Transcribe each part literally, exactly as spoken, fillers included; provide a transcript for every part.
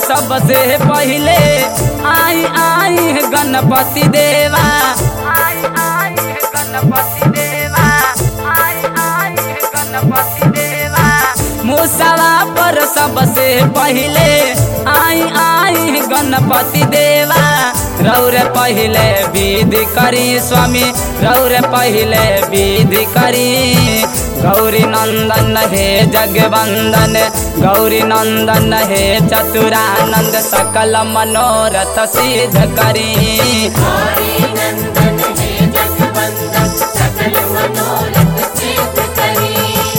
सबसे पहले आई आई गणपति देवा, आई आई गणपति देवा, आई आई गणपति देवा। मुसवा पर सबसे पहले आई आई गणपति देवा। रौरे पहले विधि करी स्वामी, रौरे पहले विधि करी। गौरी नंदन हे जगवंदन, गौरी नंदन हे चतुरानंद, सकल मनोरथ सिद्ध करी। गौरी नंदन हे जगवंदन, सकल मनोरथ सिद्ध करी।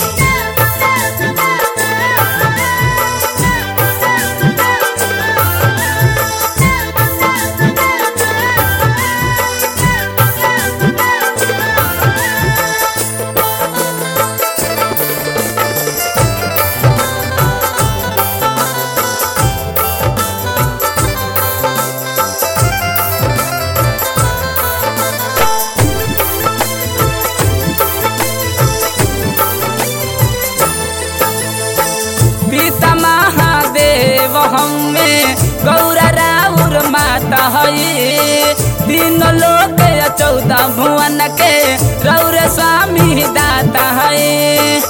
पिता महादेव हमें गौरा राउर माता हई। तीन लोक चौदह भुवन के रौर स्वामी दाता हई।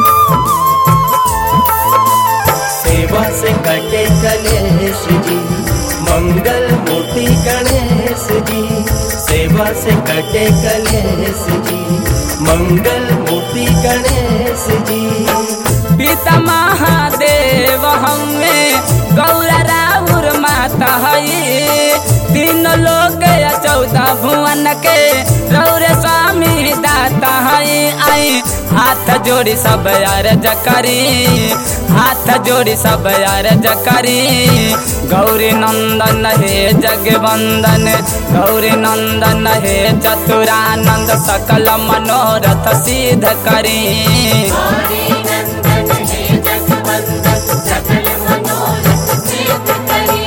सेवा से कटे गणेश जी, मंगल मूर्ति गणेश जी। सेवा से कटे गणेश जी, मंगल मूर्ति गणेश जी। पिता महादेव हमें गौरा राउर माता हई। तीन लोक चौदह भुवन के रौर स्वामी दाता हई। आई हाथ जोड़ी सब अर्ज करी, हाथ जोड़ी सब अर्ज करी। गौरी नंदन हे जगवंदन, गौरी नंदन हे चतुरानंद, सकल मनोरथ सिद्ध करी। गौरी नंदन हे जगवंदन, सकल मनोरथ सिद्ध करी।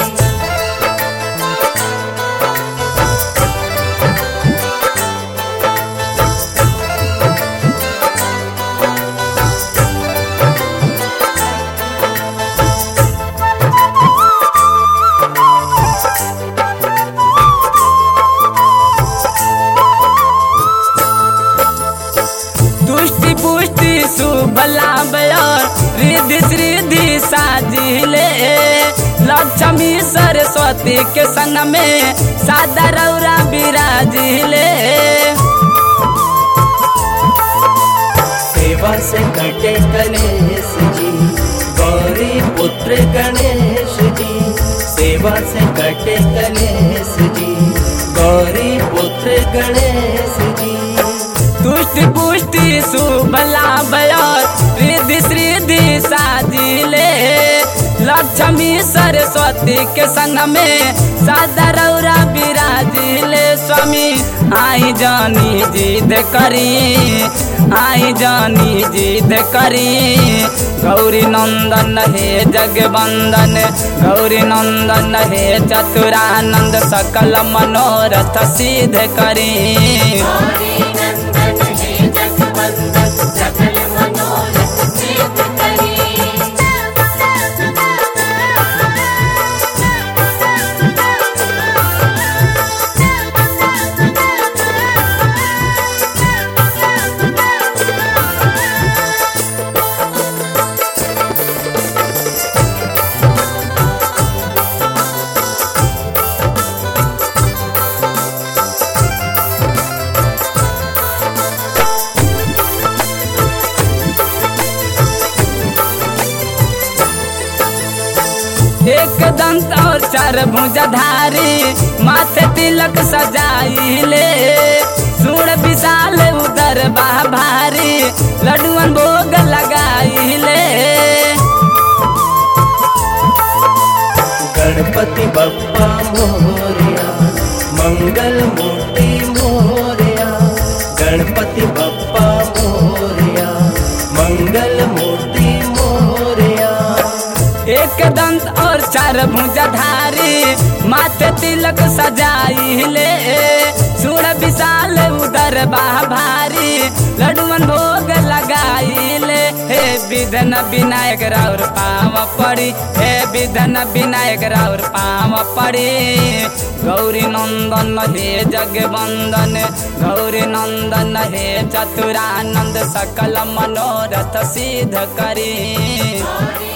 तुष्टि पुष्टि शुभ लाभ रिद्धि सिद्धि साजिले। लक्ष्मी सरस्वती के संग में सादा रौरा विराजिले। सेवा से कटे गणेश जी, गौरी पुत्र गणेश जी। सेवा से कटे गणेश जी, गौरी पुत्र गणेश जी। तुष्टि पुष्टि शुभ लाभ रिद्धि सिद्धि साजिले। लक्ष्मी सरस्वती के संग में सादा रौरा विराजिले। स्वामी आई जानी जिद करी, आई जानी जिद करी। गौरी नंदन हे जगवंदन, गौरी नंदन हे चतुरानंद, सकल मनोरथ सिद्ध करी। गौरी नंदन हे जगवंदन, सकल मनोरथ सिद्ध करी। एक दंत और चार भुजाधारी, माथे तिलक सजाइले। सूर विशाल उदर बा भारी, लड्डुअन भोग लगाइले। गणपति बप्पा मोरया, मंगल मूर्ति मोरया। गणपति बप्पा मोरया, मंगल मूर्ति मोरया। एक दंत और चार भुजाधारी, माथे तिलक सजाइले। सूर विशाल उदर बा भारी, लड्डुअन भोग लगाइले। हे विधन विनायक राउर पाव पड़ी, हे विधन विनायक राउर पाव पड़ी। गौरी नंदन हे जगवंदन, गौरी नंदन हे चतुरानंद, सकल मनोरथ सिद्ध करी।